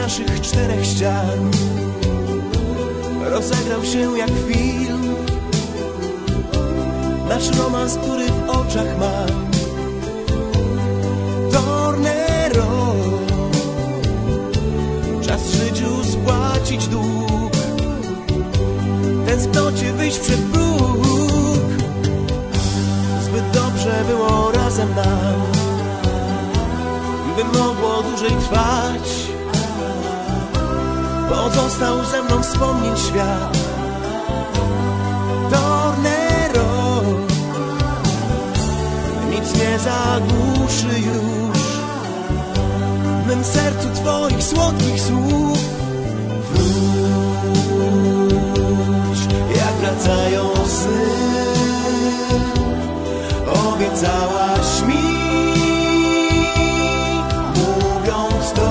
naszych czterech ścian rozegrał się jak film. Nasz romans, który w oczach mam. Tornero, czas w życiu spłacić dług, tęsknocie wyjść przed próg. Zbyt dobrze było razem nam, by mogło dłużej trwać. Pozostał ze mną wspomnień świat. Tornero, nic nie zagłuszy już w mym sercu twoich słodkich słów. Wróć, jak wracają sny, obiecałaś mi, mówiąc to.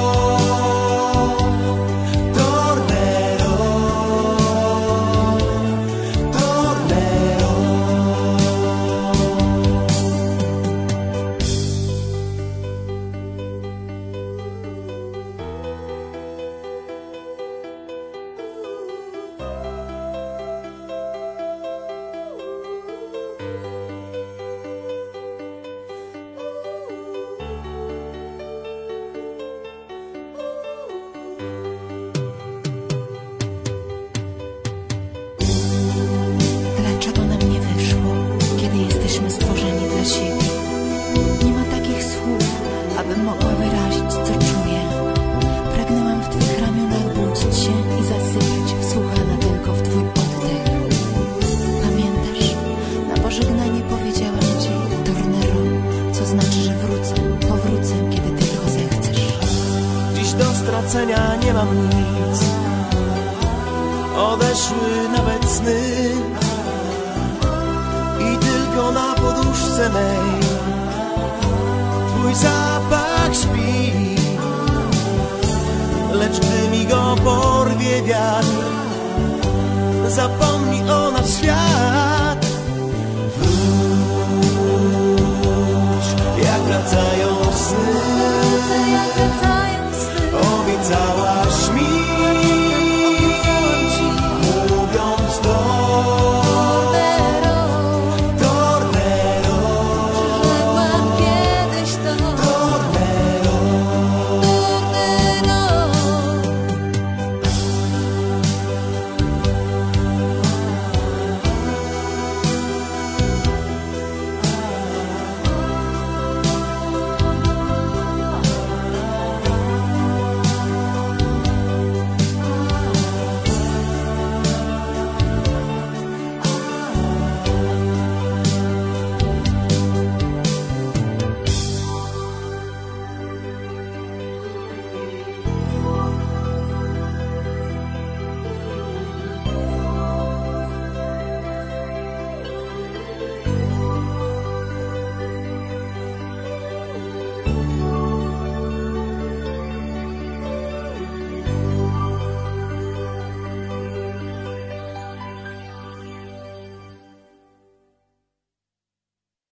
Stworzeni dla siebie. Nie ma takich słów, abym mogła wyrazić, co czuję. Pragnęłam w twych ramionach budzić się i zasypiać, wsłuchana tylko w twój oddech. Pamiętasz, na pożegnanie powiedziałam ci, Tornero, co znaczy, że wrócę, powrócę, kiedy tylko zechcesz. Dziś do stracenia nie mam nic, odeszły nawet sny. Tylko na poduszce mej twój zapach śpi. Lecz gdy mi go porwie wiatr, zapomni o nas świat. Wróć, jak wracają sny,